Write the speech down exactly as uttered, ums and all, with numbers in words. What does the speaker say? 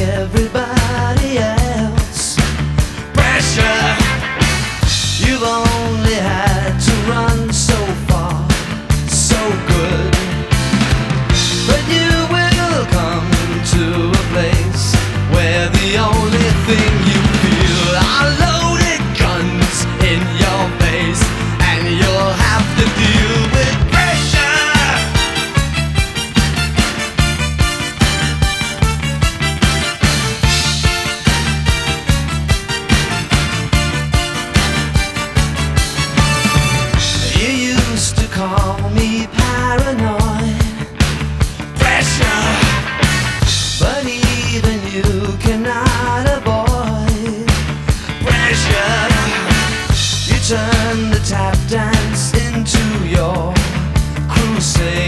everybody else. Pressure, you've only had to run so far, so good. But you will come to a place where the only thing you feel are loaded guns in your face, and you'll have to deal with pressure. You used to call me paranoid. Pressure, but even you cannot avoid pressure. You turn the tap dance into your crusade.